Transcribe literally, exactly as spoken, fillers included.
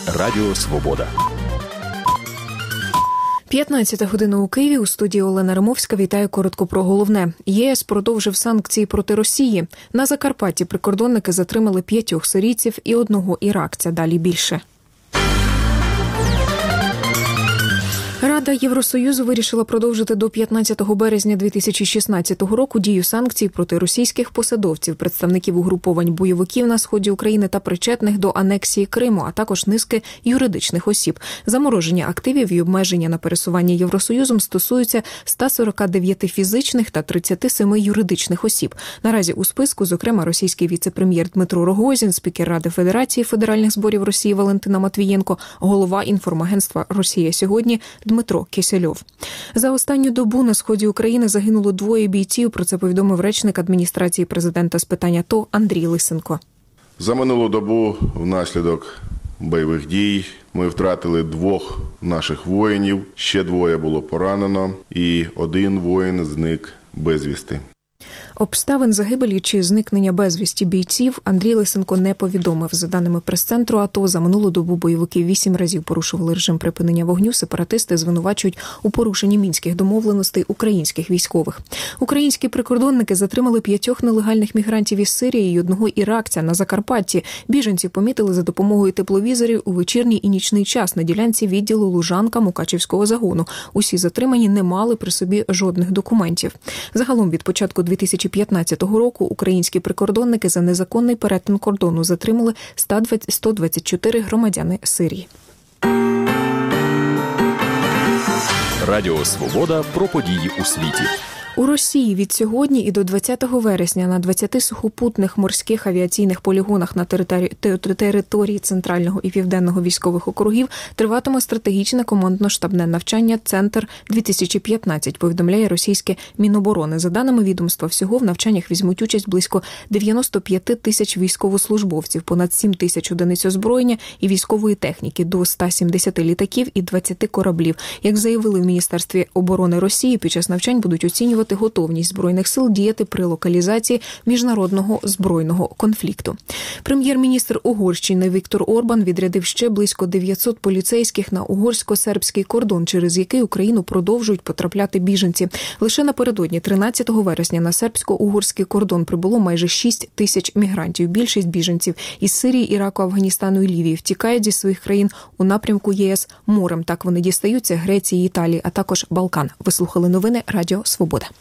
Радіо Свобода. п'ятнадцята година у Києві. У студії Олена Римовська. Вітаю коротко про головне. ЄС продовжив санкції проти Росії. На Закарпатті прикордонники затримали п'ятьох сирійців і одного іракця. Далі більше. Рада Євросоюзу вирішила продовжити до п'ятнадцятого березня дві тисячі шістнадцятого року дію санкцій проти російських посадовців, представників угруповань бойовиків на сході України та причетних до анексії Криму, а також низки юридичних осіб. Замороження активів і обмеження на пересування Євросоюзом стосуються ста сорока дев'яти фізичних та тридцяти семи юридичних осіб. Наразі у списку, зокрема, російський віце-прем'єр Дмитро Рогозін, спікер Ради Федерації федеральних зборів Росії Валентина Матвієнко, голова інформагентства «Росія сьогодні» Дмитро Кисельов. За останню добу на сході України загинуло двоє бійців, про це повідомив речник адміністрації президента з питань АТО Андрій Лисенко. За минулу добу внаслідок бойових дій ми втратили двох наших воїнів, ще двоє було поранено і один воїн зник безвісти. Обставин загибелі чи зникнення безвісті бійців Андрій Лисенко не повідомив. За даними прес-центру АТО, за минулу добу бойовики вісім разів порушували режим припинення вогню. Сепаратисти звинувачують у порушенні мінських домовленостей українських військових. Українські прикордонники затримали п'ятьох нелегальних мігрантів із Сирії і одного іракця на Закарпатті. Біженців помітили за допомогою тепловізорів у вечірній і нічний час на ділянці відділу Лужанка Мукачівського загону. Усі затримані не мали при собі жодних документів. Загалом від початку дві тисячі п'ятнадцятого року українські прикордонники за незаконний перетин кордону затримали сто двадцять чотири громадяни Сирії. Радіо Свобода про події у світі. У Росії від сьогодні і до двадцятого вересня на двадцяти сухопутних морських авіаційних полігонах на території, території Центрального і Південного військових округів триватиме стратегічне командно-штабне навчання «Центр-дві тисячі п'ятнадцять», повідомляє російське Міноборони. За даними відомства, всього в навчаннях візьмуть участь близько дев'яносто п'ять тисяч військовослужбовців, понад сім тисяч одиниць озброєння і військової техніки, до ста сімдесяти літаків і двадцяти кораблів. Як заявили в Міністерстві оборони Росії, під час навчань будуть оцінювати готовність Збройних сил діяти при локалізації міжнародного збройного конфлікту. Прем'єр-міністр Угорщини Віктор Орбан відрядив ще близько дев'ятсот поліцейських на угорсько-сербський кордон, через який Україну продовжують потрапляти біженці. Лише напередодні тринадцятого вересня на сербсько-угорський кордон прибуло майже шість тисяч мігрантів. Більшість біженців із Сирії, Іраку, Афганістану і Лівії втікають зі своїх країн у напрямку ЄС морем. Так вони дістаються Греції, Італії, а також Балкан. Ви слухали новини Радіо Свобода.